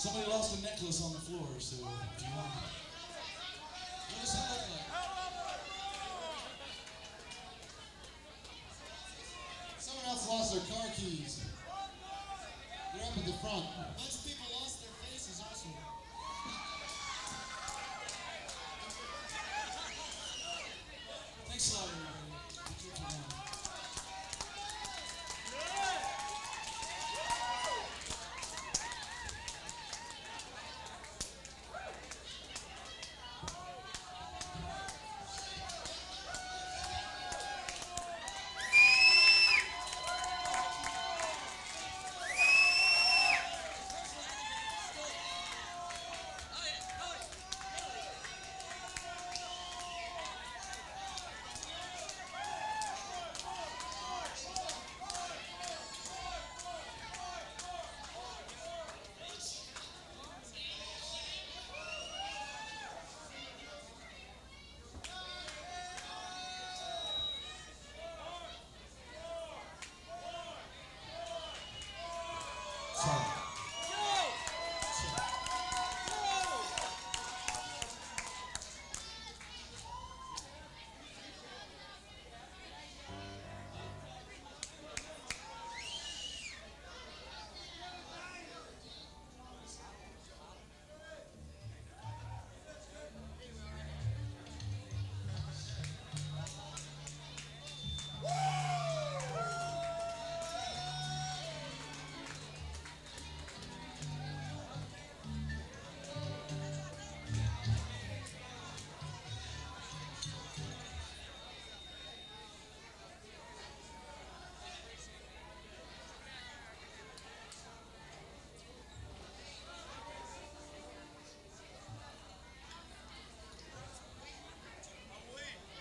Somebody lost a necklace on the floor, so if you want. What does that look like? Someone else lost their car keys. They're up at the front. A bunch of people lost their faces also. Thanks a lot, everybody. Thank you for coming.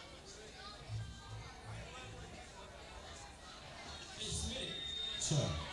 Sure.